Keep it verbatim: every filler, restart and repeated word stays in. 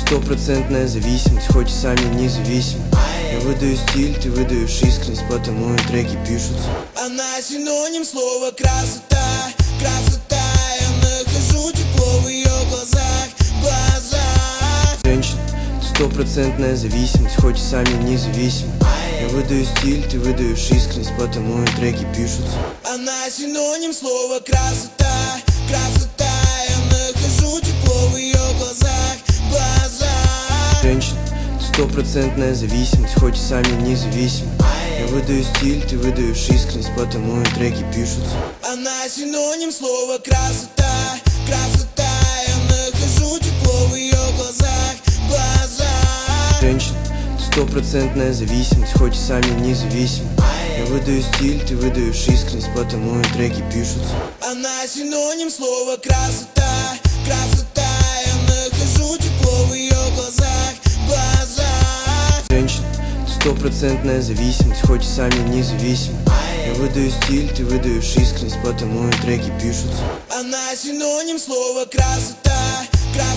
Стопроцентная зависимость, хоть и сами независим. Я выдаю стиль, ты выдаешь искренность, потому и треки пишутся. Она синоним слова красота, красота. Я нахожу тепло в ее глазах, глазах. Женщина, ты стопроцентная зависимость, хоть и сами независим. Я выдаю стиль, ты выдаешь искренность, потому и треки пишутся. Она синоним слова красота, красота. Я нахожу тепло в ее глазах, глазах. Женщина, ты стопроцентная зависимость, хоть и сами независим. Я выдаю стиль, ты выдаешь искренность, потому и треки пишутся. Она синоним слова красота, красота. Я нахожу тепло в ее глазах, глазах. Женщина, ты стопроцентная зависимость, хоть и сами независим. Я выдаю стиль, ты выдаешь искренность, потому и треки пишутся. Она синоним слова красота, красота. Я нахожу тепло в ее глазах, глазах. Женщина, ты стопроцентная зависимость, хоть и сами независим. Я выдаю стиль, ты выдаешь искренность, потому и треки пишутся. Она синоним слова красота, красота.